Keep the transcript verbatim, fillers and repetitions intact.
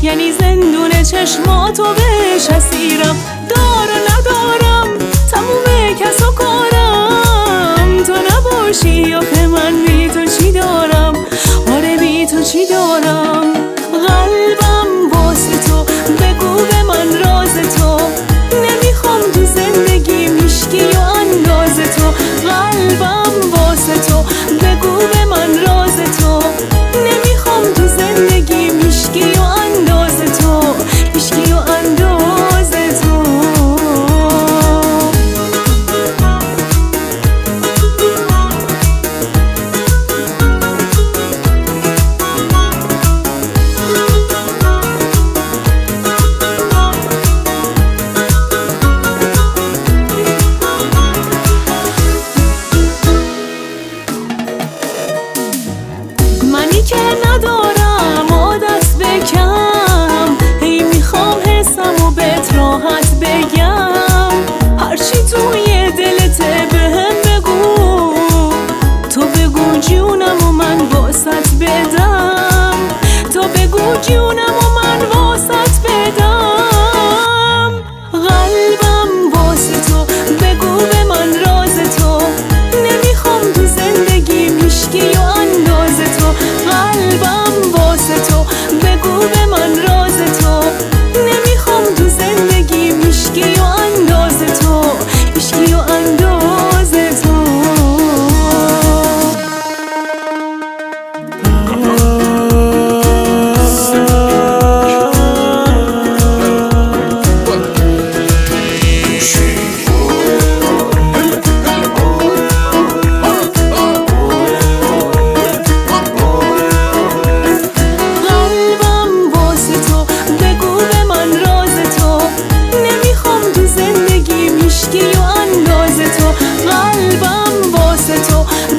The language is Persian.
یعنی زندون چشماتو بهش اسیرم. دار و ندارم تموم کس و کارم، تو نباشی آخه من بی تو چی دارم؟ آره بی تو چی دارم؟ قلبم واسه تو، بگو به من راز تو، نمیخوام تو زندگی میشکی و انداز تو. قلبم واسه تو، بگو به من راز تو، نمیخوام تو زندگی میشکی و انداز تو، میشکی و انداز تو. منی که ندارم عادت بکم، هی میخوام حسمو بهت راحت بگم. هرچی توی دلته بهم بگو، تو بگو جونم و من واسط بدم، تو بگو جونم و من واسط بدم. قلبم واسه تو، بگو به من راز تو، نمیخوام تو زندگی میشکی و انداز تو. قلبم واسه تو، بگو به من راز تو، نمیخوام تو زندگی میشکی و انداز تو، میشکی و انداز تو. میشکی و انداز تو. قلبم واسه تو،